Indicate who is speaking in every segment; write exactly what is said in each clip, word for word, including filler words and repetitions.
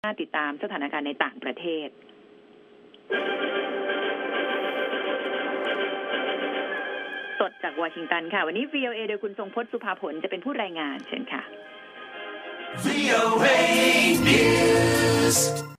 Speaker 1: น่าติดตามสถานการณ์ในต่างประเทศสดจากวอชิงตันค่ะวันนี้ วี โอ เอ โดยคุณทรงพจน์สุภาผลจะเป็นผู้รายงานเชิญค่ะ วี โอ เอ News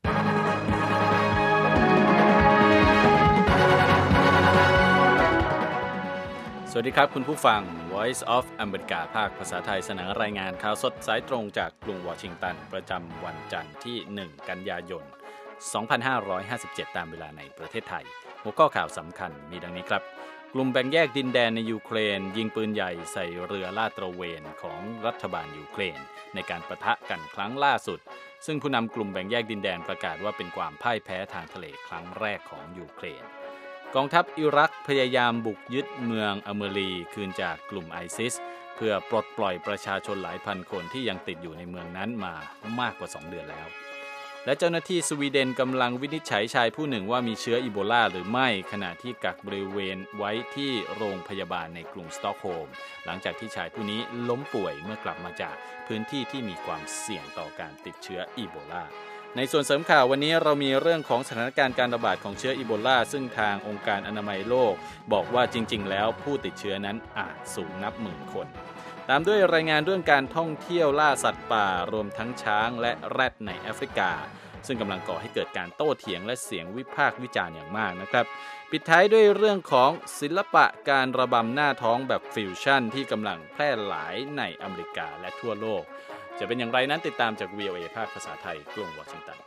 Speaker 2: สวัสดีครับคุณผู้ฟัง Voice of America ภาคภาษาไทยเสนอรายงานข่าวสดสายตรงจากกรุงวอชิงตันประจำวันจันทร์ที่หนึ่งกันยายนสองพันห้าร้อยห้าสิบเจ็ดตามเวลาในประเทศไทยหัวข้อข่าวสำคัญมีดังนี้ครับกลุ่มแบ่งแยกดินแดนในยูเครนยิงปืนใหญ่ใส่เรือลาดตระเวนของรัฐบาลยูเครนในการปะทะกันครั้งล่าสุดซึ่งผู้นำกลุ่มแบ่งแยกดินแดนประกาศว่าเป็นความพ่ายแพ้ทางทะเลครั้งแรกของยูเครนกองทัพอิรักพยายามบุกยึดเมืองอเมรีคืนจากกลุ่มไอซิสเพื่อปลดปล่อยประชาชนหลายพันคนที่ยังติดอยู่ในเมืองนั้นมามากกว่าสองเดือนแล้วและเจ้าหน้าที่สวีเดนกำลังวินิจฉัยชายผู้หนึ่งว่ามีเชื้ออีโบลาหรือไม่ขณะที่กักบริเวณไว้ที่โรงพยาบาลในกรุงสต็อกโฮล์มหลังจากที่ชายผู้นี้ล้มป่วยเมื่อกลับมาจากพื้นที่ที่มีความเสี่ยงต่อการติดเชื้ออีโบลาในส่วนเสริมข่าววันนี้เรามีเรื่องของสถานการณ์การระบาดของเชื้ออีโบลาซึ่งทางองค์การอนามัยโลกบอกว่าจริงๆแล้วผู้ติดเชื้อนั้นอาจสูงนับหมื่นคนตามด้วยรายงานเรื่องการท่องเที่ยวล่าสัตว์ป่ารวมทั้งช้างและแรดในแอฟริกาซึ่งกำลังก่อให้เกิดการโต้เถียงและเสียงวิพากษ์วิจารณ์อย่างมากนะครับปิดท้ายด้วยเรื่องของศิลปะการระบำหน้าท้องแบบฟิวชั่นที่กำลังแพร่หลายในอเมริกาและทั่วโลกจะเป็นอย่างไรนั้นติดตามจาก วี โอ เอ ภาคภาษาไทยกรุงวอชิงตัน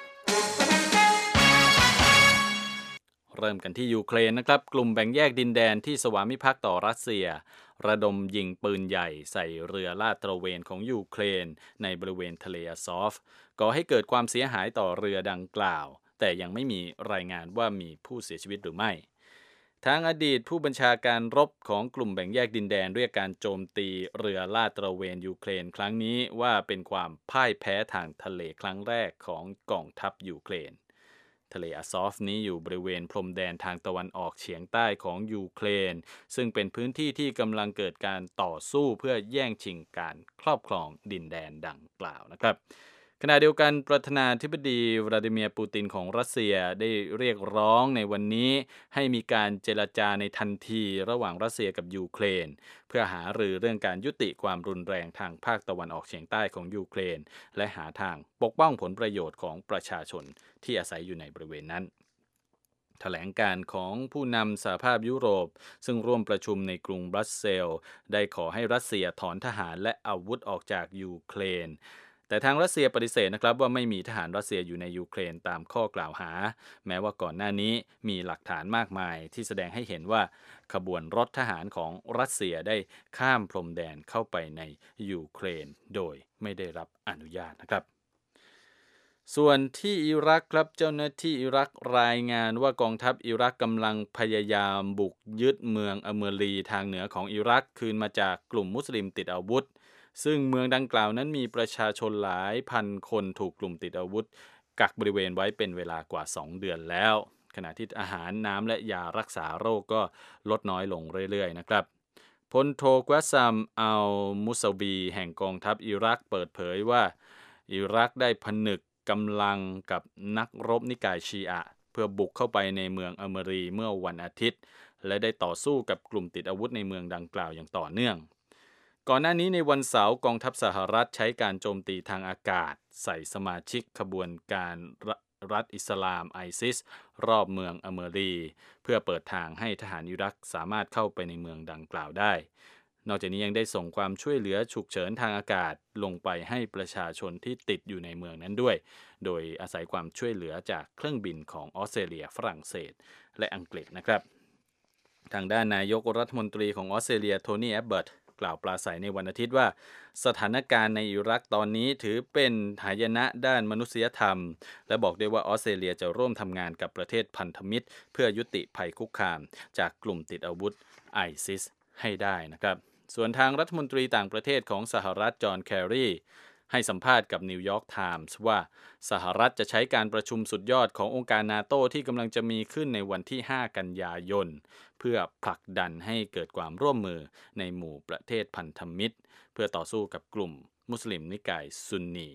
Speaker 2: เริ่มกันที่ยูเครนนะครับกลุ่มแบ่งแยกดินแดนที่สวามิภักดิ์ต่อรัสเซียระดมยิงปืนใหญ่ใส่เรือลาดตระเวนของยูเครนในบริเวณทะเลอาซอฟก่อให้เกิดความเสียหายต่อเรือดังกล่าวแต่ยังไม่มีรายงานว่ามีผู้เสียชีวิตหรือไม่ทางอดีตผู้บัญชาการรบของกลุ่มแบ่งแยกดินแดนเรียกการโจมตีเรือลาดตระเวนยูเครนครั้งนี้ว่าเป็นความพ่ายแพ้ทางทะเลครั้งแรกของกองทัพยูเครนทะเลอาซอฟนี้อยู่บริเวณพรมแดนทางตะวันออกเฉียงใต้ของยูเครนซึ่งเป็นพื้นที่ที่กำลังเกิดการต่อสู้เพื่อแย่งชิงการครอบครองดินแดนดังกล่าวนะครับขณะเดียวกันประธานาธิบดีวลาดิเมียร์ปูตินของรัสเซียได้เรียกร้องในวันนี้ให้มีการเจรจาในทันทีระหว่างรัสเซียกับยูเครนเพื่อหารือเรื่องการยุติความรุนแรงทางภาคตะวันออกเฉียงใต้ของยูเครนและหาทางปกป้องผลประโยชน์ของประชาชนที่อาศัยอยู่ในบริเวณนั้นแถลงการของผู้นำสหภาพยุโรปซึ่งร่วมประชุมในกรุงบรัสเซลส์ได้ขอให้รัสเซียถอนทหารและอาวุธออกจากยูเครนแต่ทางรัสเซียปฏิเสธนะครับว่าไม่มีทหารรัสเซียอยู่ในยูเครนตามข้อกล่าวหาแม้ว่าก่อนหน้านี้มีหลักฐานมากมายที่แสดงให้เห็นว่าขบวนรถทหารของรัสเซียได้ข้ามพรมแดนเข้าไปในยูเครนโดยไม่ได้รับอนุญาตนะครับส่วนที่อิรักครับเจ้าหน้าที่อิรักรายงานว่ากองทัพอิรักกำลังพยายามบุกยึดเมืองอเมรีทางเหนือของอิรักคืนมาจากกลุ่มมุสลิมติดอาวุธซึ่งเมืองดังกล่าวนั้นมีประชาชนหลายพันคนถูกกลุ่มติดอาวุธกักบริเวณไว้เป็นเวลากว่าสองเดือนแล้วขณะที่อาหารน้ำและยารักษาโรคก็ลดน้อยลงเรื่อยๆนะครับพลโทกวาซัมอัลมุซาบีแห่งกองทัพอิรักเปิดเผยว่าอิรักได้ผนึกกำลังกับนักรบนิกายชีอะเพื่อบุกเข้าไปในเมืองอเมรีเมื่อวันอาทิตย์และได้ต่อสู้กับกลุ่มติดอาวุธในเมืองดังกล่าวอย่างต่อเนื่องก่อนหน้านี้ในวันเสาร์กองทัพสหรัฐใช้การโจมตีทางอากาศใส่สมาชิกขบวนการรัฐอิสลามไอซิสรอบเมืองอเมรีเพื่อเปิดทางให้ทหารอิรักสามารถเข้าไปในเมืองดังกล่าวได้นอกจากนี้ยังได้ส่งความช่วยเหลือฉุกเฉินทางอากาศลงไปให้ประชาชนที่ติดอยู่ในเมืองนั้นด้วยโดยอาศัยความช่วยเหลือจากเครื่องบินของออสเตรเลียฝรั่งเศสและอังกฤษนะครับทางด้านนายกรัฐมนตรีของออสเตรเลียโทนี่แอบเบิร์ตกล่าวปราศัยในวันอาทิตย์ว่าสถานการณ์ในอิรักตอนนี้ถือเป็นหายนะด้านมนุษยธรรมและบอกด้วยว่าออสเตรเลียจะร่วมทำงานกับประเทศพันธมิตรเพื่อยุติภัยคุกคามจากกลุ่มติดอาวุธไอซิสให้ได้นะครับส่วนทางรัฐมนตรีต่างประเทศของสหรัฐจอห์นแคร์รีให้สัมภาษณ์กับนิวยอร์กไทมส์ว่าสหรัฐจะใช้การประชุมสุดยอดขององค์การนาโต้ที่กำลังจะมีขึ้นในวันที่ห้ากันยายนเพื่อผลักดันให้เกิดความร่วมมือในหมู่ประเทศพันธมิตรเพื่อต่อสู้กับกลุ่มมุสลิมนิกายซุนนี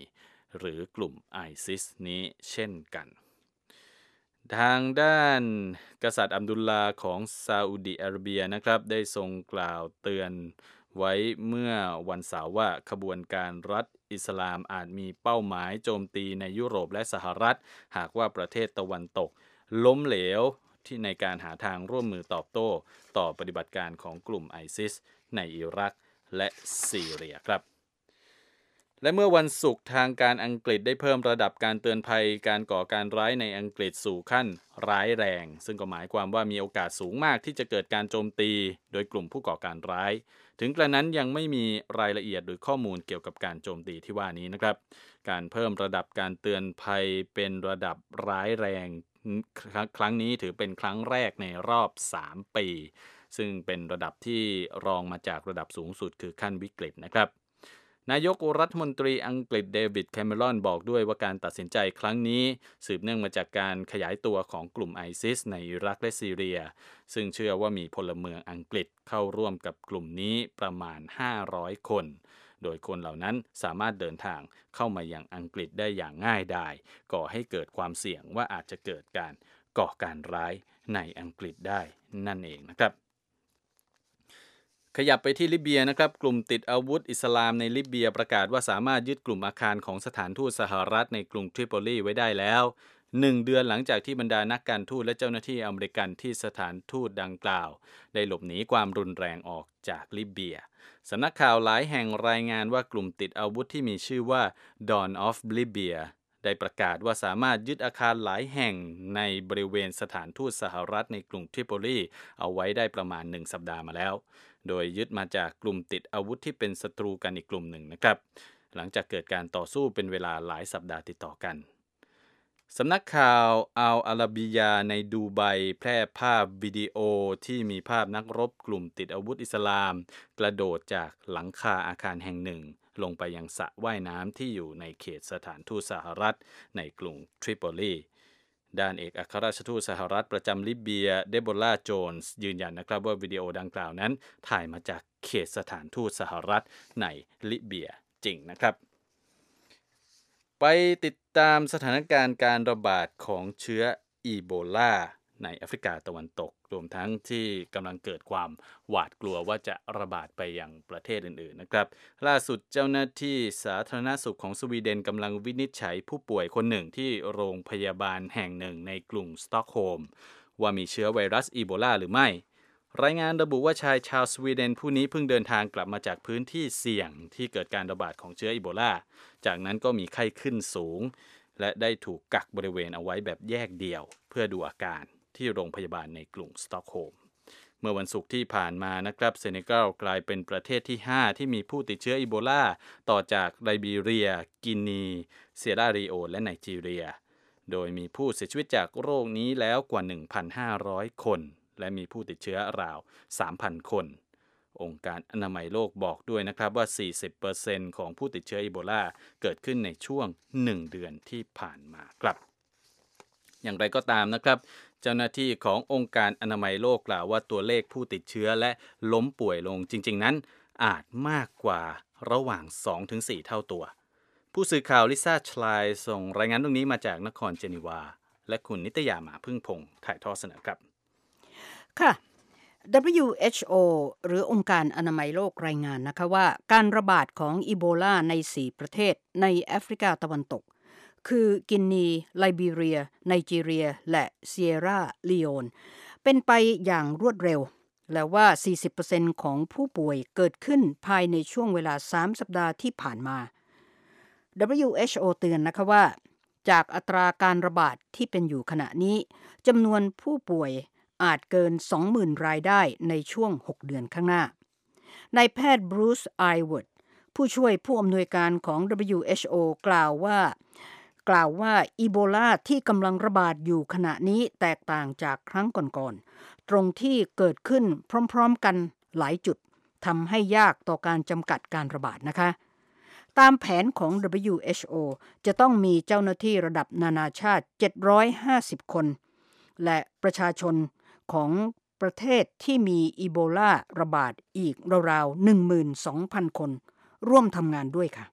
Speaker 2: หรือกลุ่ม ไอซิส นี้เช่นกันทางด้านกษัตริย์อับดุลลาห์ของซาอุดิอาระเบียนะครับได้ทรงกล่าวเตือนไว้เมื่อวันเสาร์ว่าขบวนการรัฐอิสลามอาจมีเป้าหมายโจมตีในยุโรปและสหรัฐหากว่าประเทศตะวันตกล้มเหลวที่ในการหาทางร่วมมือตอบโต้ต่อปฏิบัติการของกลุ่ม ไอซิส ในอิรักและซีเรียครับและเมื่อวันศุกร์ทางการอังกฤษได้เพิ่มระดับการเตือนภัยการก่อการร้ายในอังกฤษสู่ขั้นร้ายแรงซึ่งก็หมายความว่ามีโอกาสสูงมากที่จะเกิดการโจมตีโดยกลุ่มผู้ก่อการร้ายถึงกระนั้นยังไม่มีรายละเอียดหรือข้อมูลเกี่ยวกับการโจมตีที่ว่านี้นะครับการเพิ่มระดับการเตือนภัยเป็นระดับร้ายแรงครั้งนี้ถือเป็นครั้งแรกในรอบสามปีซึ่งเป็นระดับที่รองมาจากระดับสูงสุดคือขั้นวิกฤตนะครับนายกรัฐมนตรีอังกฤษเดวิดแคมเมรอนบอกด้วยว่าการตัดสินใจครั้งนี้สืบเนื่องมาจากการขยายตัวของกลุ่ม ไอซิส ในอิรักและซีเรียซึ่งเชื่อว่ามีพลเมืองอังกฤษเข้าร่วมกับกลุ่มนี้ประมาณห้าร้อยคนโดยคนเหล่านั้นสามารถเดินทางเข้ามายังอังกฤษได้อย่างง่ายดายก่อให้เกิดความเสี่ยงว่าอาจจะเกิดการก่อการร้ายในอังกฤษได้นั่นเองนะครับขยับไปที่ลิเบียนะครับกลุ่มติดอาวุธอิสลามในลิเบียประกาศว่าสามารถยึดกลุ่มอาคารของสถานทูตสหรัฐในกรุงทริโปลีไว้ได้แล้วหนึ่งเดือนหลังจากที่บรรดานักการทูตและเจ้าหน้าที่อเมริกันที่สถานทูตดังกล่าวได้หลบหนีความรุนแรงออกจากลิเบียสำนักข่าวหลายแห่งรายงานว่ากลุ่มติดอาวุธที่มีชื่อว่า Dawn of Libya ได้ประกาศว่าสามารถยึดอาคารหลายแห่งในบริเวณสถานทูตสหรัฐในกรุงทริโปลีเอาไว้ได้ประมาณหนึ่งสัปดาห์มาแล้วโดยยึดมาจากกลุ่มติดอาวุธที่เป็นศัตรูกันอีกกลุ่มหนึ่งนะครับหลังจากเกิดการต่อสู้เป็นเวลาหลายสัปดาห์ติดต่อกันสำนักข่าวอัลอาราบียาในดูไบแพร่ภาพวิดีโอที่มีภาพนักรบกลุ่มติดอาวุธอิสลามกระโดดจากหลังคาอาคารแห่งหนึ่งลงไปยังสระว่ายน้ำที่อยู่ในเขตสถานทูตสหรัฐในกรุงทริโปลีด้านเอกอัครราชทูตสหรัฐประจำลิเบียเดโบราโจนส์ยืนยันนะครับว่าวิดีโอดังกล่าวนั้นถ่ายมาจากเขตสถานทูตสหรัฐในลิเบียจริงนะครับไปติดตามสถานการณ์การระบาดของเชื้ออีโบลาในแอฟริกาตะวันตกรวมทั้งที่กำลังเกิดความหวาดกลัวว่าจะระบาดไปยังประเทศอื่นๆนะครับล่าสุดเจ้าหน้าที่สาธารณสุขของสวีเดนกำลังวินิจฉัยผู้ป่วยคนหนึ่งที่โรงพยาบาลแห่งหนึ่งในกรุงสต็อกโฮล์มว่ามีเชื้อไวรัสอีโบลาหรือไม่รายงานระบุว่าชายชาวสวีเดนผู้นี้เพิ่งเดินทางกลับมาจากพื้นที่เสี่ยงที่เกิดการระบาดของเชื้ออีโบลาจากนั้นก็มีไข้ขึ้นสูงและได้ถูกกักบริเวณเอาไว้แบบแยกเดี่ยวเพื่อดูอาการที่โรงพยาบาลในกรุงสต็อกโฮล์มเมื่อวันศุกร์ที่ผ่านมานะครับเซเนกัลกลายเป็นประเทศที่ห้าที่มีผู้ติดเชื้ออีโบลาต่อจากไลบีเรียกินีเซียราลีโอนและไนจีเรียโดยมีผู้เสียชีวิตจากโรคนี้แล้วกว่า หนึ่งพันห้าร้อย คนและมีผู้ติดเชื้อราว สามพัน คนองค์การอนามัยโลกบอกด้วยนะครับว่า สี่สิบเปอร์เซ็นต์ ของผู้ติดเชื้ออีโบลาเกิดขึ้นในช่วงหนึ่งเดือนที่ผ่านมาครับอย่างไรก็ตามนะครับเจ้าหน้าที่ขององค์การอนามัยโลกกล่าวว่าตัวเลขผู้ติดเชื้อและล้มป่วยลงจริงๆนั้นอาจมากกว่าระหว่าง สองถึงสี่ เท่าตัวผู้สื่อข่าวลิซ่าชไลน์ส่งรายงานตรงนี้มาจากนครเจนีวาและคุณนิตยาหมาพึ่งพงษ์ถ่ายทอดเสนอครับ
Speaker 3: ค่ะ ดับเบิลยู เอช โอ หรือองค์การอนามัยโลกรายงานนะคะว่าการระบาดของอีโบลาในสี่ประเทศในแอฟริกาตะวันตกคือกินีไลบีเรียไนจีเรียและเซียราลีโอนเป็นไปอย่างรวดเร็วและว่า สี่สิบเปอร์เซ็นต์ ของผู้ป่วยเกิดขึ้นภายในช่วงเวลาสามสัปดาห์ที่ผ่านมา ดับเบิลยู เอช โอ เตือนนะคะว่าจากอัตราการระบาดที่เป็นอยู่ขณะนี้จำนวนผู้ป่วยอาจเกิน สองหมื่น รายได้ในช่วงหกเดือนข้างหน้านายแพทย์บรูซไอเวิร์ดผู้ช่วยผู้อำนวยการของ ดับเบิลยู เอช โอ กล่าวว่ากล่าวว่าอีโบลาที่กำลังระบาดอยู่ขณะนี้แตกต่างจากครั้งก่อนๆตรงที่เกิดขึ้นพร้อมๆกันหลายจุดทำให้ยากต่อการจำกัดการระบาดนะคะตามแผนของ ดับเบิลยู เอช โอ จะต้องมีเจ้าหน้าที่ระดับนานาชาติเจ็ดร้อยห้าสิบคนและประชาชนของประเทศที่มีอีโบลาระบาดอีกราวๆ หนึ่งหมื่นสองพัน คนร่วมทำงานด้วยค่ะ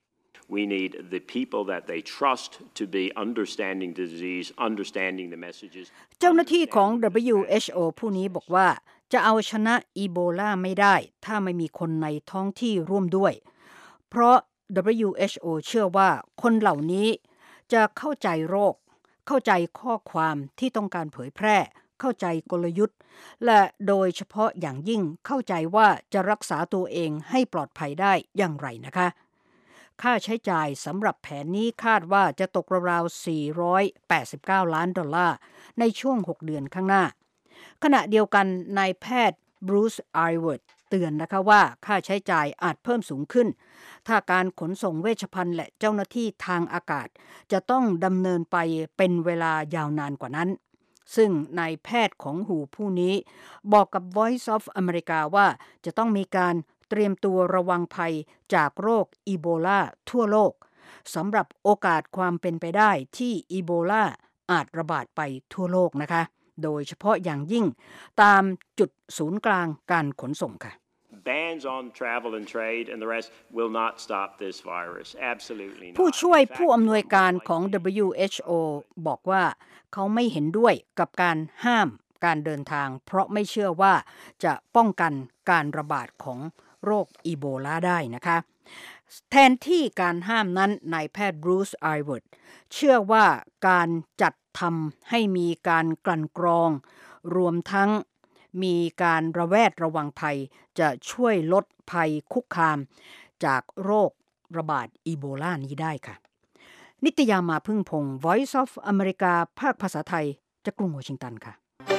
Speaker 4: We need the people that they trust to be understanding the disease, understanding the messages.
Speaker 3: เจ้าหน้าที่ของ ดับเบิลยู เอช โอ ผู้นี้บอกว่าจะเอาชนะอีโบลาไม่ได้ถ้าไม่มีคนในท้องที่ร่วมด้วยเพราะ ดับเบิลยู เอช โอ เชื่อว่าคนเหล่านี้จะเข้าใจโรคเข้าใจข้อความที่ต้องการเผยแพร่เข้าใจกลยุทธ์และโดยเฉพาะอย่างยิ่งเข้าใจว่าจะรักษาตัวเองให้ปลอดภัยได้อย่างไรนะคะค่าใช้จ่ายสำหรับแผนนี้คาดว่าจะตกราวๆสี่ร้อยแปดสิบเก้าล้านดอลลาร์ในช่วงหกเดือนข้างหน้าขณะเดียวกันนายแพทย์บรูซไอเวิร์ดเตือนนะคะว่าค่าใช้จ่ายอาจเพิ่มสูงขึ้นถ้าการขนส่งเวชภัณฑ์และเจ้าหน้าที่ทางอากาศจะต้องดำเนินไปเป็นเวลายาวนานกว่านั้นซึ่งนายแพทย์ของหูผู้นี้บอกกับ Voice of America ว่าจะต้องมีการเตรียมตัวระวังภัยจากโรคอีโบลาทั่วโลกสำหรับโอกาสความเป็นไปได้ที่อีโบลาอาจระบาดไปทั่วโลกนะคะโดยเฉพาะอย่างยิ่งตามจุดศูนย์กลางการขนส่งค่ะ
Speaker 4: Bans on travel and trade and the rest will not stop this virus. Absolutely not.
Speaker 3: ผู้ช่วยผู้อำนวยการของ ดับเบิลยู เอช โอ บอกว่าเขาไม่เห็นด้วยกับการห้ามการเดินทางเพราะไม่เชื่อว่าจะป้องกันการระบาดของโรคอีโบลาได้นะคะแทนที่การห้ามนั้นนายแพทย์บรูซไอเวิร์ดเชื่อว่าการจัดทำให้มีการกลั่นกรองรวมทั้งมีการระแวดระวังภัยจะช่วยลดภัยคุกคามจากโรคระบาดอีโบลานี้ได้ค่ะนิตยามาพึ่งพงศ์ Voice of America ภาคภาษาไทยจากกรุงวอชิงตันค่ะ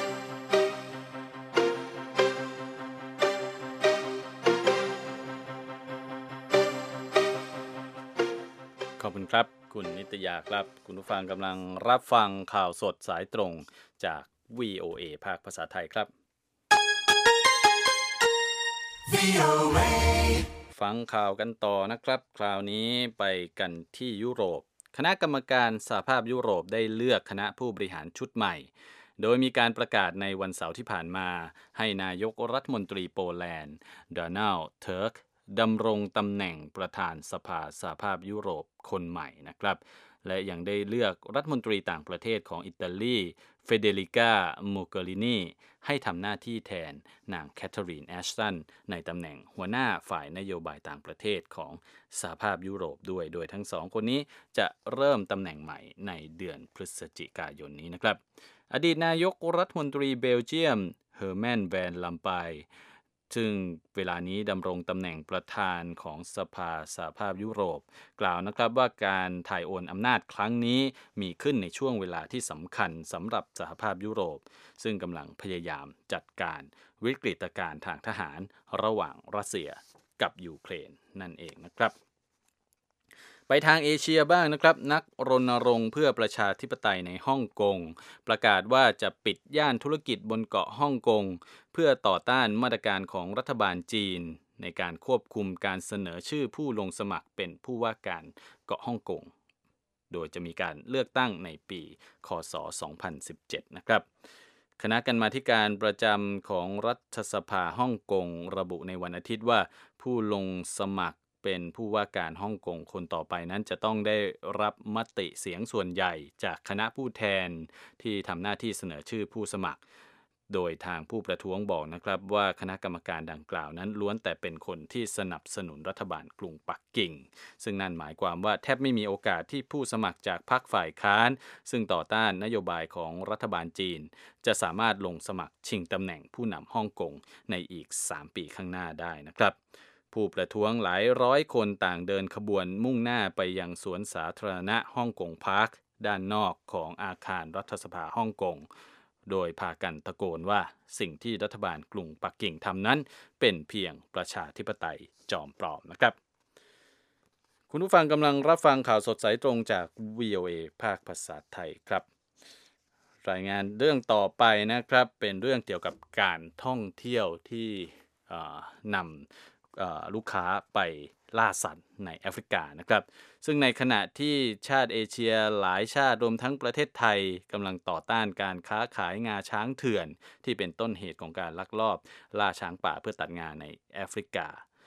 Speaker 2: ขอบคุณครับคุณนิตยาครับคุณผู้ฟังกำลังรับฟังข่าวสดสายตรงจาก วี โอ เอ ภาคภาษาไทยครับ วี โอ เอ ฟังข่าวกันต่อนะครับคราวนี้ไปกันที่ยุโรปคณะกรรมการสหภาพยุโรปได้เลือกคณะผู้บริหารชุดใหม่โดยมีการประกาศในวันเสาร์ที่ผ่านมาให้นายกรัฐมนตรีโปแลนด์โดนัลด์เทิร์กดำรงตำแหน่งประธานสภาสหภาพยุโรปคนใหม่นะครับและยังได้เลือกรัฐมนตรีต่างประเทศของอิตาลีเฟเดริกาโมเกลินีให้ทำหน้าที่แทนนางแคทเธอรีนแอชตันในตำแหน่งหัวหน้าฝ่ายนโยบายต่างประเทศของสหภาพยุโรปด้วยโดยทั้งสองคนนี้จะเริ่มตำแหน่งใหม่ในเดือนพฤศจิกายนนี้นะครับอดีตนายกรัฐมนตรีเบลเยียมเฮอร์แมนแวนลัมไพร์ซึ่งเวลานี้ดำรงตำแหน่งประธานของสภาสหภาพยุโรปกล่าวนะครับว่าการถ่ายโอนอำนาจครั้งนี้มีขึ้นในช่วงเวลาที่สำคัญสำหรับสหภาพยุโรปซึ่งกำลังพยายามจัดการวิกฤตการณ์ทางทหารระหว่างรัสเซียกับยูเครนนั่นเองนะครับไปทางเอเชียบ้างนะครับนักรณรงค์เพื่อประชาธิปไตยในฮ่องกงประกาศว่าจะปิดย่านธุรกิจบนเกาะฮ่องกงเพื่อต่อต้านมาตรการของรัฐบาลจีนในการควบคุมการเสนอชื่อผู้ลงสมัครเป็นผู้ว่าการเกาะฮ่องกงโดยจะมีการเลือกตั้งในปีค.ศ. สองพันสิบเจ็ดนะครับคณะกรรมาธิการประจำของรัฐสภาฮ่องกงระบุในวันอาทิตย์ว่าผู้ลงสมัครเป็นผู้ว่าการฮ่องกงคนต่อไปนั้นจะต้องได้รับมติเสียงส่วนใหญ่จากคณะผู้แทนที่ทำหน้าที่เสนอชื่อผู้สมัครโดยทางผู้ประท้วงบอกนะครับว่าคณะกรรมการดังกล่าวนั้นล้วนแต่เป็นคนที่สนับสนุนรัฐบาลกรุงปักกิ่งซึ่งนั่นหมายความว่าแทบไม่มีโอกาสที่ผู้สมัครจากพรรคฝ่ายค้านซึ่งต่อต้านนโยบายของรัฐบาลจีนจะสามารถลงสมัครชิงตำแหน่งผู้นำฮ่องกงในอีกสามปีข้างหน้าได้นะครับผู้ประท้วงหลายร้อยคนต่างเดินขบวนมุ่งหน้าไปยังสวนสาธารณะฮ่องกงพาร์คด้านนอกของอาคารรัฐสภาฮ่องกงโดยพากันตะโกนว่าสิ่งที่รัฐบาลกรุงปักกิ่งทำนั้นเป็นเพียงประชาธิปไตยจอมปลอมนะครับคุณผู้ฟังกำลังรับฟังข่าวสดสายตรงจาก วี โอ เอ ภาคภาษาไทยครับรายงานเรื่องต่อไปนะครับเป็นเรื่องเกี่ยวกับการท่องเที่ยวที่นำลูกค้าไปล่าสัตว์ในแอฟริกานะครับซึ่งในขณะที่ชาติเอเชียหลายชาติรวมทั้งประเทศไทยกำลังต่อต้านการค้าขายงาช้างเถื่อนที่เป็นต้นเหตุของการลักลอบล่าช้างป่าเพื่อตัดงาในแอฟริกา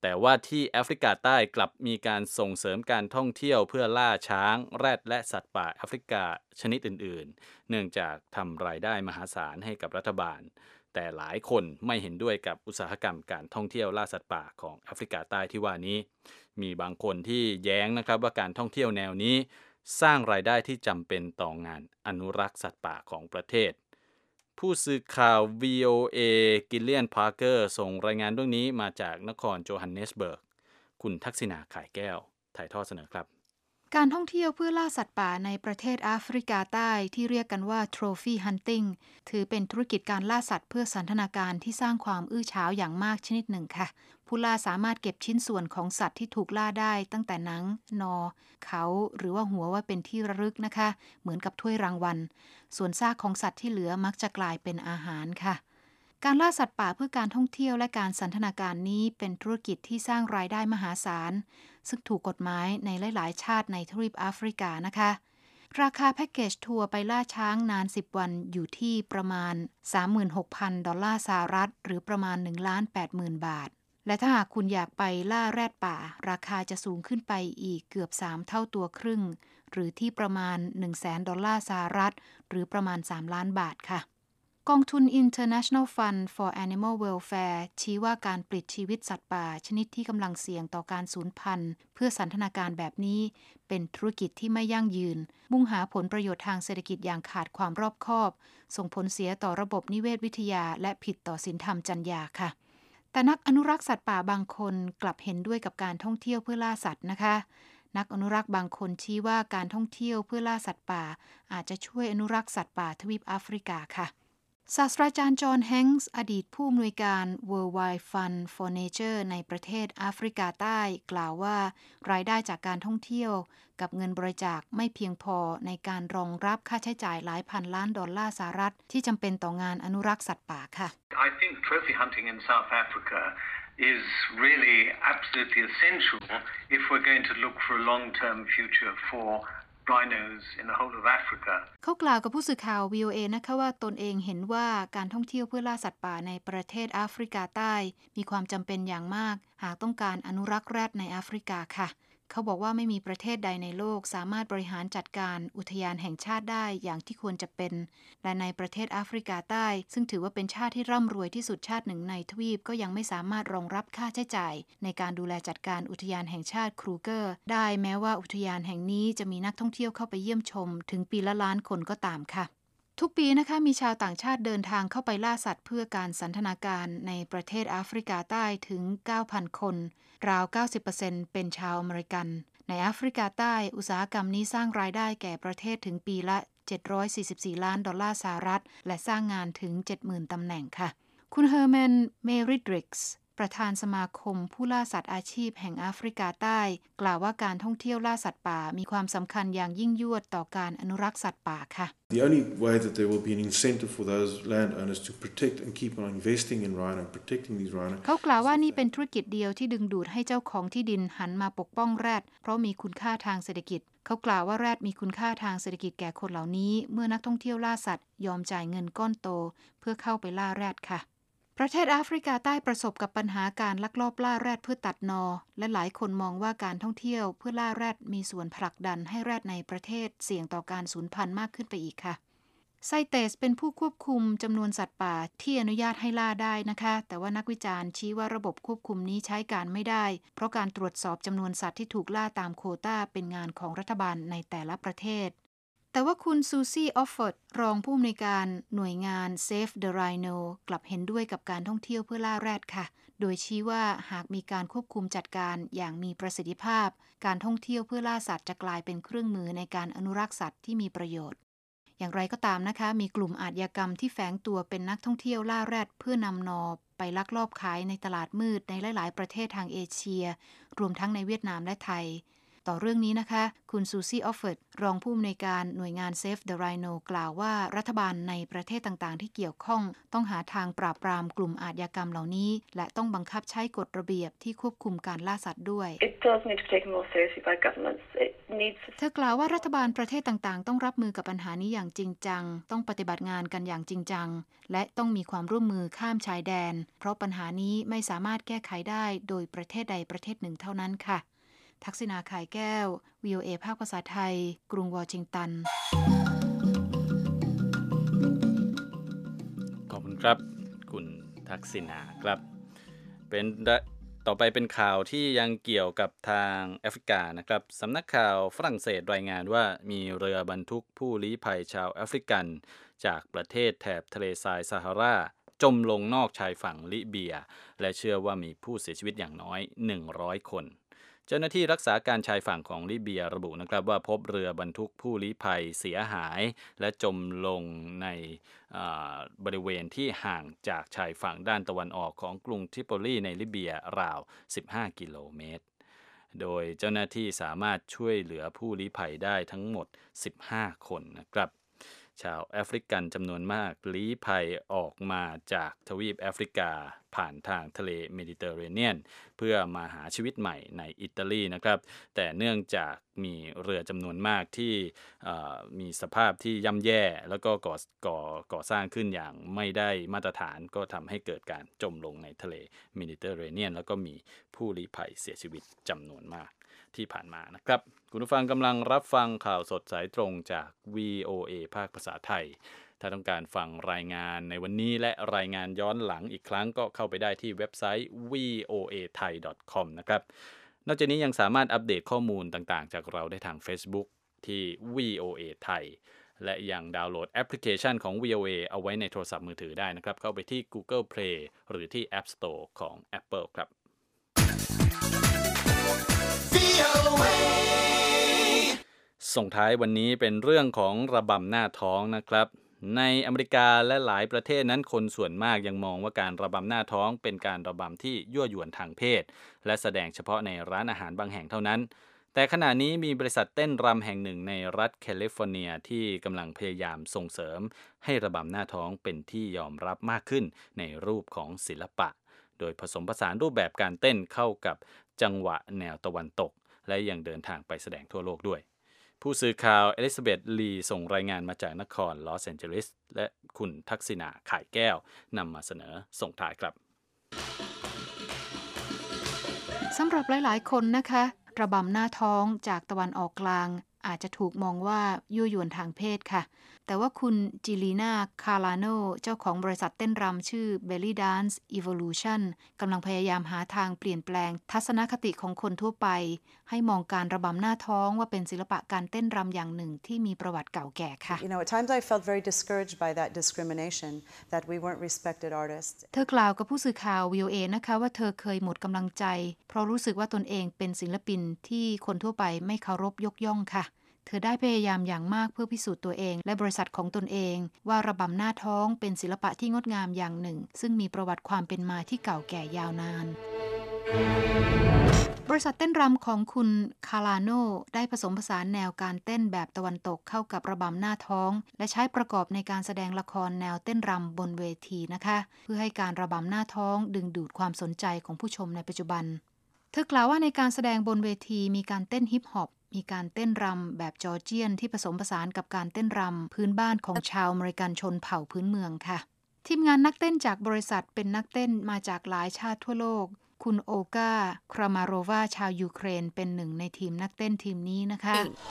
Speaker 2: แต่ว่าที่แอฟริกาใต้กลับมีการส่งเสริมการท่องเที่ยวเพื่อล่าช้างแรดและสัตว์ป่าแอฟริกาชนิดอื่นๆเนื่องจากทำรายได้มหาศาลให้กับรัฐบาลแต่หลายคนไม่เห็นด้วยกับอุตสาหกรรมการท่องเที่ยวล่าสัตว์ป่าของแอฟริกาใต้ที่ว่านี้มีบางคนที่แย้งนะครับว่าการท่องเที่ยวแนวนี้สร้างรายได้ที่จำเป็นต่องานอนุรักษ์สัตว์ป่าของประเทศผู้สื่อข่าว วี โอ เอ กิลเลียน พาร์เกอร์ส่งรายงานเรื่องนี้มาจากนครโจฮันเนสเบิร์กคุณทักษิณาข่ายแก้วถ่ายทอดเสนอครับ
Speaker 5: การท่องเที่ยวเพื่อล่าสัตว์ป่าในประเทศแอฟริกาใต้ที่เรียกกันว่า Trophy Hunting ถือเป็นธุรกิจการล่าสัตว์เพื่อสันทนาการที่สร้างความอื้อฉาวอย่างมากชนิดหนึ่งค่ะผู้ล่าสามารถเก็บชิ้นส่วนของสัตว์ที่ถูกล่าได้ตั้งแต่หนังนอเขาหรือว่าหัวไว้เป็นที่ระลึกนะคะเหมือนกับถ้วยรางวัลส่วนซากของสัตว์ที่เหลือมักจะกลายเป็นอาหารค่ะการล่าสัตว์ป่าเพื่อการท่องเที่ยวและการสันทนาการนี้เป็นธุรกิจที่สร้างรายได้มหาศาลซึ่งถูกกฎหมายในหลายๆชาติในทวีปแอฟริกานะคะราคาแพ็กเกจทัวร์ไปล่าช้างนานสิบวันอยู่ที่ประมาณ สามหมื่นหกพัน ดอลลาร์สหรัฐหรือประมาณ หนึ่งล้านแปดหมื่น บาทและถ้าหากคุณอยากไปล่าแรดป่าราคาจะสูงขึ้นไปอีกเกือบสามเท่าตัวครึ่งหรือที่ประมาณ หนึ่งแสน ดอลลาร์สหรัฐหรือประมาณสามล้านบาทค่ะกองทุน International Fund for Animal Welfare ชี้ว่าการปลิดชีวิตสัตว์ป่าชนิดที่กำลังเสี่ยงต่อการสูญพันธุ์เพื่อสันทนาการแบบนี้เป็นธุรกิจที่ไม่ยั่งยืนมุ่งหาผลประโยชน์ทางเศรษฐกิจอย่างขาดความรอบคอบส่งผลเสียต่อระบบนิเวศวิทยาและผิดต่อศีลธรรมจรรยาค่ะแต่นักอนุรักษ์สัตว์ป่าบางคนกลับเห็นด้วยกับการท่องเที่ยวเพื่อล่าสัตว์นะคะนักอนุรักษ์บางคนชี้ว่าการท่องเที่ยวเพื่อล่าสัตว์ป่าอาจจะช่วยอนุรักษ์สัตว์ป่าทวีปแอฟริกาค่ะศาสตราจารย์จอห์นแฮงส์อดีตผู้อำนวยการ Worldwide Fund for Nature ในประเทศแอฟริกาใต้กล่าวว่ารายได้จากการท่องเที่ยวกับเงินบริจาคไม่เพียงพอในการรองรับค่าใช้จ่ายหลายพันล้านดอลลาร์สหรัฐที่จำเป็นต่องานอนุรักษ์สัตว์ป่าค่ะ
Speaker 6: I think trophy hunting in South Africa is really absolutely essential if we're going to look for a long-term future for rhinos in the whole of Africa
Speaker 5: เขากล่าวกับผู้สื่อข่าว วี โอ เอ นะคะว่าตนเองเห็นว่าการท่องเที่ยวเพื่อล่าสัตว์ป่าในประเทศแอฟริกาใต้มีความจำเป็นอย่างมากหากต้องการอนุรักษ์แรดในแอฟริกาค่ะเขาบอกว่าไม่มีประเทศใดในโลกสามารถบริหารจัดการอุทยานแห่งชาติได้อย่างที่ควรจะเป็นและในประเทศแอฟริกาใต้ซึ่งถือว่าเป็นชาติที่ร่ำรวยที่สุดชาติหนึ่งในทวีปก็ยังไม่สามารถรองรับค่าใช้จ่ายในการดูแลจัดการอุทยานแห่งชาติครูเกอร์ได้แม้ว่าอุทยานแห่งนี้จะมีนักท่องเที่ยวเข้าไปเยี่ยมชมถึงปีละล้านคนก็ตามค่ะทุกปีนะคะมีชาวต่างชาติเดินทางเข้าไปล่าสัตว์เพื่อการสันทนาการในประเทศแอฟริกาใต้ถึง เก้าพัน คนราว เก้าสิบเปอร์เซ็นต์ เป็นชาวอเมริกันในแอฟริกาใต้อุตสาหกรรมนี้สร้างรายได้แก่ประเทศถึงปีละเจ็ดร้อยสี่สิบสี่ล้านดอลลาร์สหรัฐและสร้างงานถึง เจ็ดหมื่น ตำแหน่งค่ะคุณเฮอร์แมนเมริดริกส์ประธานสมาคมผู้ล่าสัตว์อาชีพแห่งแอฟริกาใต้กล่าวว่าการท่องเที่ยวล่าสัตว์ป่ามีความสำคัญอย่างยิ่งยวดต่อการอนุรักษ์สัตว์ป่าค่ะ
Speaker 7: The only way that there will be an incentive for those landowners to protect and keep on investing in rhino and protecting these rhino
Speaker 5: เขากล่าวว่านี่เป็นธุรกิจเดียวที่ดึงดูดให้เจ้าของที่ดินหันมาปกป้องแรดเพราะมีคุณค่าทางเศรษฐกิจเขากล่าวว่าแรดมีคุณค่าทางเศรษฐกิจแก่คนเหล่านี้เมื่อนักท่องเที่ยวล่าสัตว์ยอมจ่ายเงินก้อนโตเพื่อเข้าไปล่าแรดค่ะประเทศแอฟริกาใต้ประสบกับปัญหาการลักลอบล่าแรดเพื่อตัดนอและหลายคนมองว่าการท่องเที่ยวเพื่อล่าแรดมีส่วนผลักดันให้แรดในประเทศเสี่ยงต่อการสูญพันธุ์มากขึ้นไปอีกค่ะไซเตสเป็นผู้ควบคุมจำนวนสัตว์ป่าที่อนุญาตให้ล่าได้นะคะแต่ว่านักวิจารณ์ชี้ว่าระบบควบคุมนี้ใช้การไม่ได้เพราะการตรวจสอบจำนวนสัตว์ที่ถูกล่าตามโควต้าเป็นงานของรัฐบาลในแต่ละประเทศแต่ว่าคุณซูซี่ออฟฟอร์ดรองผู้อำนวยการหน่วยงาน Save the Rhino กลับเห็นด้วยกับการท่องเที่ยวเพื่อล่าแรดค่ะโดยชี้ว่าหากมีการควบคุมจัดการอย่างมีประสิทธิภาพการท่องเที่ยวเพื่อล่าสัตว์จะกลายเป็นเครื่องมือในการอนุรักษ์สัตว์ที่มีประโยชน์อย่างไรก็ตามนะคะมีกลุ่มอาชญากรรมที่แฝงตัวเป็นนักท่องเที่ยวล่าแรดเพื่อนำนอไปลักลอบขายในตลาดมืดในหลายๆประเทศทางเอเชียรวมทั้งในเวียดนามและไทยต่อเรื่องนี้นะคะคุณซูซี่ออฟเฟิร์ดรองผู้อำนวยการหน่วยงาน Save the Rhino กล่าวว่ารัฐบาลในประเทศต่างๆที่เกี่ยวข้องต้องหาทางปราบปรามกลุ่มอาชญากรรมเหล่านี้และต้องบังคับใช้กฎระเบียบที่ควบคุมการล่าสัตว์ด้วย
Speaker 8: It does need to be taken more seriously by governments. It needs to...
Speaker 5: เธอกล่าวว่ารัฐบาลประเทศต่างๆต้องรับมือกับปัญหานี้อย่างจริงจังต้องปฏิบัติงานกันอย่างจริงจังและต้องมีความร่วมมือข้ามชายแดนเพราะปัญหานี้ไม่สามารถแก้ไขได้โดยประเทศใดประเทศหนึ่งเท่านั้นค่ะทักษิณา ข่ายแก้ว วี โอ เอ ภาคภาษาไทยกรุงวอชิงตัน
Speaker 2: ขอบคุณครับคุณทักษิณาครับเป็นต่อไปเป็นข่าวที่ยังเกี่ยวกับทางแอฟริกานะครับสำนักข่าวฝรั่งเศสรายงานว่ามีเรือบรรทุกผู้ลี้ภัยชาวแอฟริกันจากประเทศแถบทะเลทรายซาฮาราจมลงนอกชายฝั่งลิเบียและเชื่อว่ามีผู้เสียชีวิตอย่างน้อยหนึ่งร้อยคนเจ้าหน้าที่รักษาการชายฝั่งของลิเบียระบุนะครับว่าพบเรือบรรทุกผู้ลี้ภัยเสียหายและจมลงในบริเวณที่ห่างจากชายฝั่งด้านตะวันออกของกรุงทริโปลีในลิเบียราวสิบห้ากิโลเมตรโดยเจ้าหน้าที่สามารถช่วยเหลือผู้ลี้ภัยได้ทั้งหมดสิบห้าคนนะครับชาวแอฟริกันจำนวนมากลี้ภัยออกมาจากทวีปแอฟริกาผ่านทางทะเลเมดิเตอร์เรเนียนเพื่อมาหาชีวิตใหม่ในอิตาลีนะครับแต่เนื่องจากมีเรือจำนวนมากที่มีสภาพที่ย่ำแย่แล้วก็ก่อก่อก่อสร้างขึ้นอย่างไม่ได้มาตรฐานก็ทำให้เกิดการจมลงในทะเลเมดิเตอร์เรเนียนแล้วก็มีผู้ลี้ภัยเสียชีวิตจำนวนมากที่ผ่านมานะครับคุณผู้ฟังกำลังรับฟังข่าวสดสายตรงจาก วี โอ เอ ภาคภาษาไทยถ้าต้องการฟังรายงานในวันนี้และรายงานย้อนหลังอีกครั้งก็เข้าไปได้ที่เว็บไซต์ วี โอ เอ ไทย ดอท คอม นะครับนอกจากนี้ยังสามารถอัปเดตข้อมูลต่างๆจากเราได้ทาง Facebook ที่ วี โอ เอ ไทยและยังดาวน์โหลดแอปพลิเคชันของ วี โอ เอ เอาไว้ในโทรศัพท์มือถือได้นะครับเข้าไปที่ Google Play หรือที่ App Store ของ Apple ครับส่งท้ายวันนี้เป็นเรื่องของระบำหน้าท้องนะครับในอเมริกาและหลายประเทศนั้นคนส่วนมากยังมองว่าการระบำหน้าท้องเป็นการระบำที่ยั่วยวนทางเพศและแสดงเฉพาะในร้านอาหารบางแห่งเท่านั้นแต่ขณะนี้มีบริษัทเต้นรำแห่งหนึ่งในรัฐแคลิฟอร์เนียที่กำลังพยายามส่งเสริมให้ระบำหน้าท้องเป็นที่ยอมรับมากขึ้นในรูปของศิลปะโดยผสมผสานรูปแบบการเต้นเข้ากับจังหวะแนวตะวันตกและยังเดินทางไปแสดงทั่วโลกด้วยผู้สื่อข่าวเอลิซาเบธลีส่งรายงานมาจากนครลอสแอนเจลิสและคุณทักษิณา ข่ายแก้วนำมาเสนอส่งท้ายครับ
Speaker 5: สำหรับหลายๆคนนะคะระบำหน้าท้องจากตะวันออกกลางอาจจะถูกมองว่ายั่วยวนทางเพศค่ะแต่ว่าคุณจิลีนาคาร์ลาโนเจ้าของบริษัทเต้นรำชื่อ Belly Dance Evolution กำลังพยายามหาทางเปลี่ยนแปลงทัศนคติของคนทั่วไปให้มองการระบำหน้าท้องว่าเป็นศิลปะการเต้นรำอย่างหนึ่งที่มีประวัติเก่าแก่ค่ะ
Speaker 9: You know, at times I felt very discouraged by that discrimination that we weren't respected artists
Speaker 5: เธอกล่าวกับผู้สื่อข่าว วี โอ เอ นะคะว่าเธอเคยหมดกำลังใจเพราะรู้สึกว่าตนเองเป็นศิลปินที่คนทั่วไปไม่เคารพยกย่องค่ะเธอได้พยายามอย่างมากเพื่อพิสูจน์ตัวเองและบริษัทของตนเองว่าระบำหน้าท้องเป็นศิลปะที่งดงามอย่างหนึ่งซึ่งมีประวัติความเป็นมาที่เก่าแก่ยาวนานบริษัทเต้นรำของคุณคาร์ลาโนได้ผสมผสานแนวการเต้นแบบตะวันตกเข้ากับระบำหน้าท้องและใช้ประกอบในการแสดงละครแนวเต้นรำบนเวทีนะคะเพื่อให้การระบำหน้าท้องดึงดูดความสนใจของผู้ชมในปัจจุบันเธอกล่าวว่าในการแสดงบนเวทีมีการเต้นฮิปฮอปมีการเต้นรำแบบจอร์เจียนที่ผสมผสานกับการเต้นรำพื้นบ้านของชาวอเมริกันชนเผ่าพื้นเมืองค่ะทีมงานนักเต้นจากบริษัทเป็นนักเต้นมาจากหลายชาติทั่วโลกคุณโอกาครามารวาชาวยูเครนเป็นหนึ่งในทีมนักเต้นทีมนี้นะคะ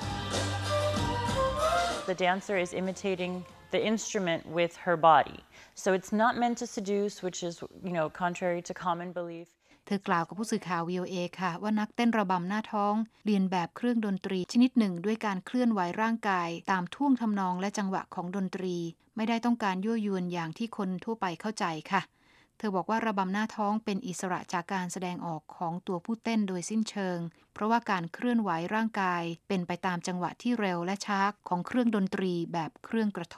Speaker 10: The dancer is imitating the instrument with her body so it's not meant to seduce which is you know contrary to common belief
Speaker 5: เธอกล่าวกับผู้สื่อข่าว วี โอ เอ ค่ะว่านักเต้นระบำหน้าท้องเรียนแบบเครื่องดนตรีชนิดหนึ่งด้วยการเคลื่อนไหวร่างกายตามท่วงทำนองและจังหวะของดนตรีไม่ได้ต้องการยั่วยวนอย่างที่คนทั่วไปเข้าใจค่ะเธอบอกว่าระบำหน้าท้องเป็นอิสระจากการแสดงออกของตัวผู้เต้นโดยสิ้นเชิงเพราะว่าการเคลื่อนไหวร่างกายเป็นไปตามจังหวะที่เร็วและช้าของเครื่องดนตรีแบบเครื่องกระทบ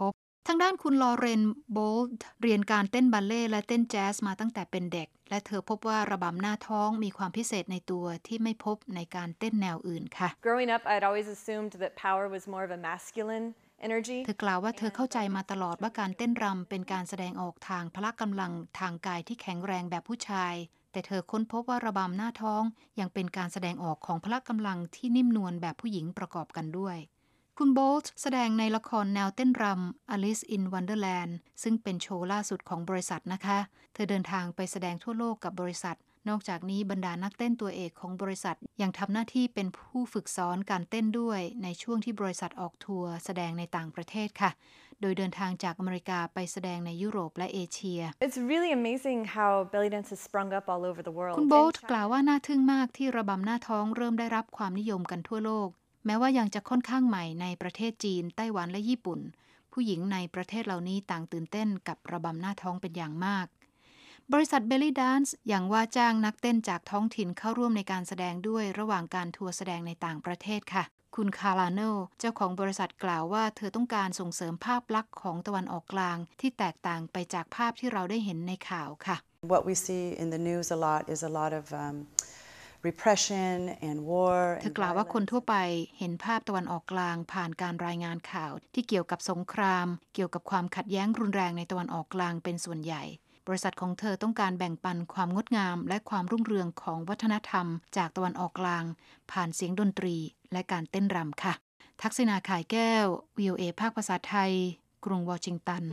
Speaker 5: ทางด้านคุณลอเรนโบลด์เรียนการเต้นบัลเล่ต์และเต้นแจ๊สมาตั้งแต่เป็นเด็กและเธอพบว่าระบำหน้าท้องมีความพิเศษในตัวที่ไม่พบในการเต้นแนวอื่นค่ะ
Speaker 11: Growing up, I'd always assumed that power was more of a masculine energy.
Speaker 5: เธอกล่าวว่าเธอเข้าใจมาตลอดว่าการเต้นรำเป็นการแสดงออกทางพละกำลังทางกายที่แข็งแรงแบบผู้ชายแต่เธอค้นพบว่าระบำหน้าท้องยังเป็นการแสดงออกของพละกำลังที่นิ่มนวลแบบผู้หญิงประกอบกันด้วยคุณโบลต์แสดงในละครแนวเต้นรำ Alice in Wonderland ซึ่งเป็นโชว์ล่าสุดของบริษัทนะคะเธอเดินทางไปแสดงทั่วโลกกับบริษัทนอกจากนี้บรรดานักเต้นตัวเอกของบริษัทยังทำหน้าที่เป็นผู้ฝึกสอนการเต้นด้วยในช่วงที่บริษัทออกทัวร์แสดงในต่างประเทศค่ะโดยเดินทางจากอเมริกาไปแสดงในยุโรปและเอเชีย
Speaker 11: It's really amazing how belly dance has sprung up all over the world.
Speaker 5: คุณโบลต์กล่าวว่าน่าทึ่งมากที่ระบำหน้าท้องเริ่มได้รับความนิยมกันทั่วโลกแม้ว่ายังจะค่อนข้างใหม่ในประเทศจีนไต้หวันและญี่ปุ่นผู้หญิงในประเทศเหล่านี้ต่างตื่นเต้นกับระบำหน้าท้องเป็นอย่างมากบริษัท Belly Dance ยังว่าจ้างนักเต้นจากท้องถิ่นเข้าร่วมในการแสดงด้วยระหว่างการทัวร์แสดงในต่างประเทศค่ะคุณคาราโนเจ้าของบริษัทกล่าวว่าเธอต้องการส่งเสริมภาพลักษณ์ของตะวันออกกลางที่แตกต่างไปจากภาพที่เราได้เห็นในข่าวค่ะ
Speaker 9: What we see in the news a lot is a lot of um, repression and war
Speaker 5: เธอกล่าวว่าคนทั่วไปเห็นภาพตะวันออกกลางผ่านการรายงานข่าวที่เกี่ยวกับสงครามเกี่ยวกับความขัดแย้งรุนแรงในตะวันออกกลางเป็นส่วนใหญ่บริษัทของเธอต้องการแบ่งปันความงดงามและความรุ่งเรืองของวัฒนธรรมจากตะวันออกกลางผ่านเสียงดนตรีและการเต้นรำค่ะทักษิณาข่ายแก้ว วี โอ เอ ภาคภาษาไทยกรุงวอชิงตัน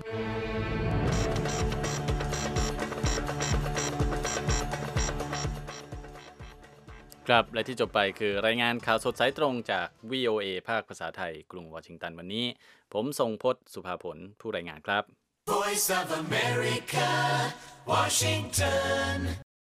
Speaker 2: ครับและที่จบไปคือรายงานข่าวสดสายตรงจาก วี โอ เอ ภาคภาษาไทยกรุงวอชิงตันวันนี้ผมทรงพจน์สุภาผลผู้รายงานครับ
Speaker 12: Voice of America Washington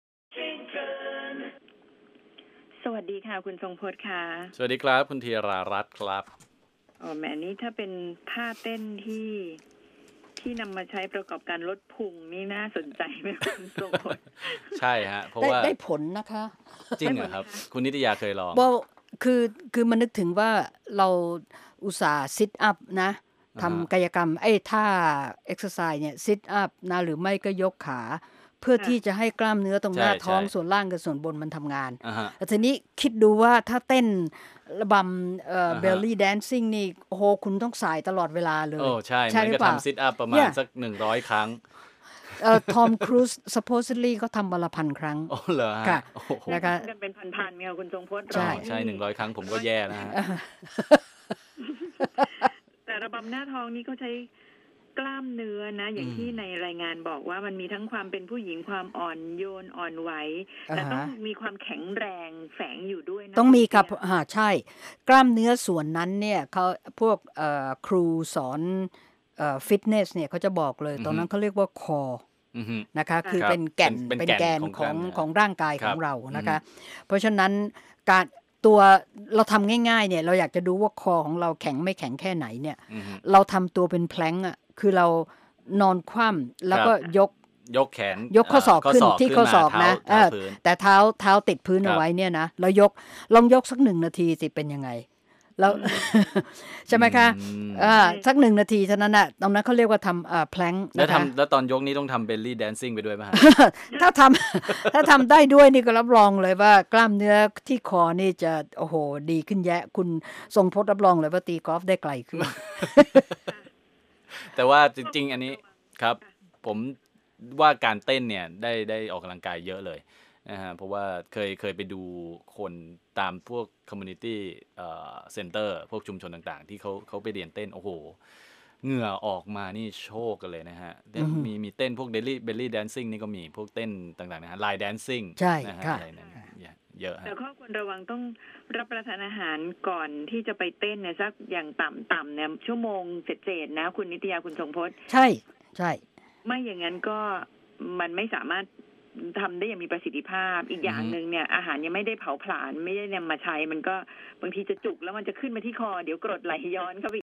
Speaker 1: สวัสดีค่ะคุณทรงพจน์ค่ะ
Speaker 2: สวัสดีครับคุณธีรารัตน์ครับ
Speaker 1: อ๋อแม่นี้ถ้าเป็นท่าเต้นที่ที่นำมาใช้ประกอบการลดพุงนี่น่าสนใจไหมคุณทรงพจน์
Speaker 2: ใช่ฮะเพราะว่า
Speaker 3: ได้ผลนะคะ
Speaker 2: จริงเหรอครับคุณนิตยาเคยลอง
Speaker 3: บอกคือคือมันนึกถึงว่าเราอุตส่าห์ซิทอัพนะทำกายกรรมไอ้ท่าเอ็กซ์ไซส์เนี่ยซิทอัพนะหรือไม่ก็ยกขาเพื่อที่จะให้กล้ามเนื้อตรงหน้าท้องส่วนล่างกับส่วนบนมันทำงานแต่ทีนี้คิดดูว่าถ้าเต้นระบำเอ่อ belly dancing นี่โอ้โหคุณต้องสายตลอดเวลาเลย
Speaker 2: โอ้ใช่เหมือนกับทำซิทอัพประมาณสักหนึ่งร้อยครั้ง
Speaker 3: เอ่อทอมครูซ supposedly ก็ทำวันละพันครั้ง
Speaker 2: อ๋อเหรอ
Speaker 3: ค่ะ
Speaker 1: นะคะกันเป็นพันๆเนี่ยคุณทรงพจน์
Speaker 2: ใช่ใช่หนึ่งร้อยครั้งผมก็แย่นะฮะ
Speaker 1: แต่ระบำหน้าท้องนี่เขาใช้กล้ามเนื้อนะอย่างที่ในรายงานบอกว่ามันมีทั้งความเป็นผู้หญิงความอ่อนโยนอ่อนไหวแต่ต้องมีความแข็งแรงแฝงอยู่ด้วยนะ
Speaker 3: ต้องมีครับอ่าใช่กล้ามเนื้อส่วนนั้นเนี่ยเขาพวกเอ่อครูสอนเอ่อฟิตเนสเนี่ยเขาจะบอกเลยตรงนั้นเขาเรียกว่าคอนะคะคือเป็นแก่นเป็นแกนของของร่างกายของเรานะคะเพราะฉะนั้นการตัวเราทำง่ายๆเนี่ยเราอยากจะดูว่าคอของเราแข็งไม่แข็งแค่ไหนเนี่ยเราทำตัวเป็นแพลงอ่ะคือเรานอนคว่ำแล้วก็ยก
Speaker 2: ยกแขน
Speaker 3: ยกข้อศอกขึ้นที่ข้อศอกนะแต่เท้าเท้าติดพื้นเอาไว้เนี่ยนะแล้วยกลองยกสักหนึ่งนาทีสิเป็นยังไงแล้วใช่ไหมคะอ่าสักหนึ่งนาทีเท่านั้นน่ะตรงนั้นเขาเรียกว่าทำอ่าแพลง
Speaker 2: แล้วทำแล้วตอนยกนี้ต้องทำเบลลี่แดนซิ่งไปด้วยไหมฮะ
Speaker 3: ถ้าทำถ้าทำได้ด้วยนี่ก็รับรองเลยว่ากล้ามเนื้อที่คอนี่จะโอ้โหดีขึ้นแยะคุณทรงพจน์รับรองเลยว่าตีกอล์ฟได้ไกลขึ้น
Speaker 2: แต่ว่าจริงๆอันนี้ครับผมว่าการเต้นเนี่ยได้ได้ออกกำลังกายเยอะเลยนะฮะเพราะว่าเคยเคยไปดูคนตามพวกคอมมูนิตี้เอ่อเซ็นเตอร์พวกชุมชนต่างๆที่เขาเขาไปเรียนเต้นโอ้โหเหงื่อออกมานี่โชกกันเลยนะฮะมีมีเต้นพวกเดลี่เบลลี่แดนซิ่งนี่ก็มีพวกเต้นต่างๆนะฮะไลน์แดนซิ่ง
Speaker 3: นะฮะอะไร
Speaker 2: นั้นเยอะ
Speaker 1: แต่ข้อควรระวังต้องรับประทานอาหารก่อนที่จะไปเต้นเนี่ยสักอย่างต่ำๆเนี่ยชั่วโมงเศษๆนะคุณนิตยาคุณทรงพจน์
Speaker 3: ใช่ใช่
Speaker 1: ไม่อย่างนั้นก็มันไม่สามารถทำได้อย่างมีประสิทธิภาพอีกอย่างนึงเนี่ยอาหารยังไม่ได้เผาผลาญไม่ได้นำมาใช้มันก็บางทีจะจุกแล้วมันจะขึ้นมาที่คอเดี๋ยวกรดไหลย้อนเข้าไป